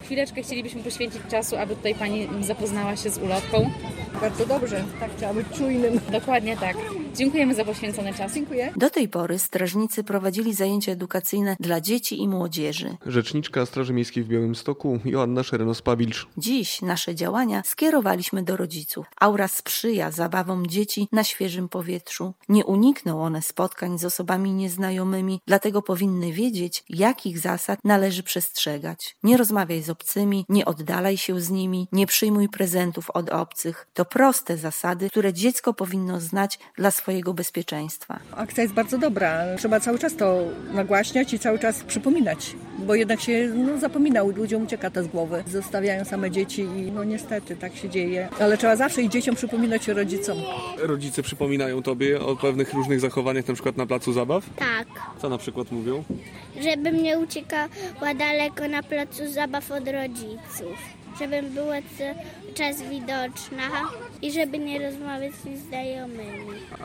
chwileczkę chcielibyśmy poświęcić czasu, aby tutaj Pani zapoznała się z ulotką. Bardzo dobrze, tak trzeba być czujnym. Dokładnie tak. Dziękujemy za poświęcony czas. Dziękuję. Do tej pory strażnicy prowadzili zajęcia edukacyjne dla dzieci i młodzieży. Rzeczniczka Straży Miejskiej w Białymstoku Joanna Szerenos-Pawilcz. Dziś nasze działania skierowaliśmy do rodziców. Aura sprzyja zabawom dzieci na świeżym powietrzu. Nie unikną one spotkań z osobami nieznajomymi, dlatego powinny wiedzieć, jakich zasad należy przestrzegać. Nie rozmawiaj z obcymi, nie oddalaj się z nimi, nie przyjmuj prezentów od obcych. To proste zasady, które dziecko powinno znać dla swojego bezpieczeństwa. Akcja jest bardzo dobra. Trzeba cały czas to nagłaśniać i cały czas przypominać, bo jednak się zapomina, ludziom ucieka to z głowy. Zostawiają same dzieci i niestety tak się dzieje. Ale trzeba zawsze i dzieciom przypominać, i rodzicom. Rodzice przypominają tobie o pewnych różnych zachowaniach, na przykład na placu zabaw? Tak, Co na przykład mówią? żebym nie uciekała daleko na placu zabaw od rodziców. Żebym była cały czas widoczna i żeby nie rozmawiać z znajomymi.